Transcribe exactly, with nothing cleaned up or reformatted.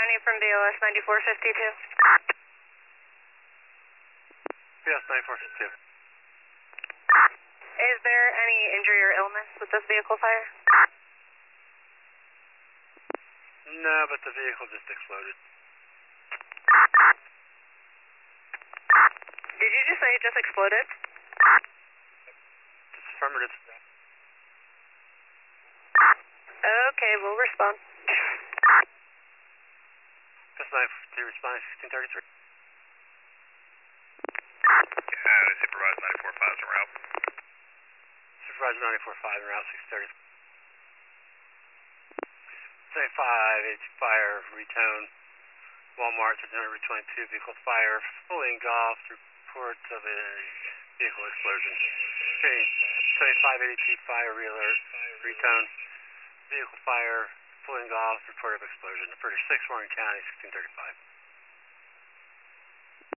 County from B O S ninety-four fifty-two. B O S ninety-four fifty-two. Is there any injury or illness with this vehicle fire? No, but the vehicle just exploded. Did you just say it just exploded? It's affirmative. Okay, we'll respond. B O S ninety-four fifty-two, responding sixteen thirty-three. Uh, Supervisor ninety-four five is en route. Supervisor ninety-four five en route, six thirty. seventy-five, H fire, retone, Walmart, Route twenty-two, vehicle fire, fully engulfed, report of a vehicle explosion. seventy-five, eighty-two, fire, re-alert, retone, vehicle fire, fully engulfed, report of explosion. Operator six, Warren County, sixteen thirty-five.